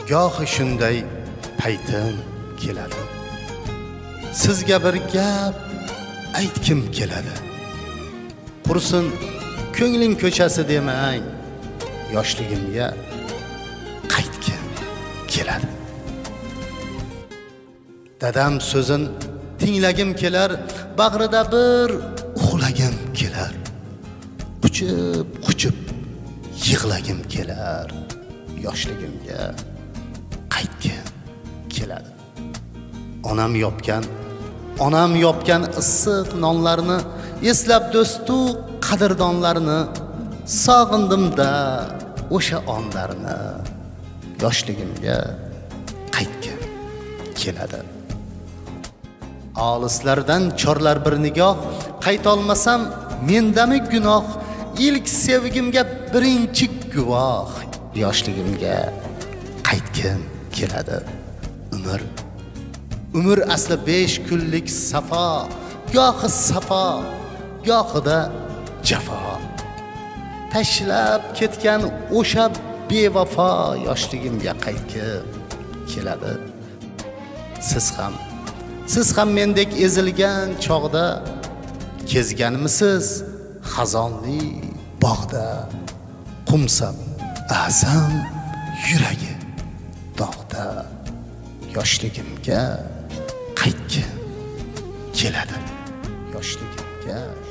gohi shunday paytim keladi. Sizga bir gap aytkim keladi. Qursin ko'ngling ko'chasi demang, yoshligimga qaytgim keladi. Dadam so'zin tinglagim kelar, bag'rida bir uxlagim kelar. Quchib yig'lagim kelar, yoshligimga qaytgim keladi. Onam yopgan issiq nonlarni eslab do'stu qadrdonlarni sog'indim-da o'sha onlarni, yoshligimga qaytgim keladi. Olislardan chorlar bir nigoh, qaytolmasam mendami gunoh, ilk sevgimga birinchi guvoh, yoshligimga qaytgim keladi. Umr asli 5 kunlik safo, gohi safo, gohida jafo. Tashlab ketgan o'sha bevafo, yoshligimga qaytgim keladi. Siz ham mendek ezilgan chog'da kezganmisiz xazonli bog'da? Qumsam azam yuragi dog'da, yoshligimga qaytgim keladi. Yoshligimga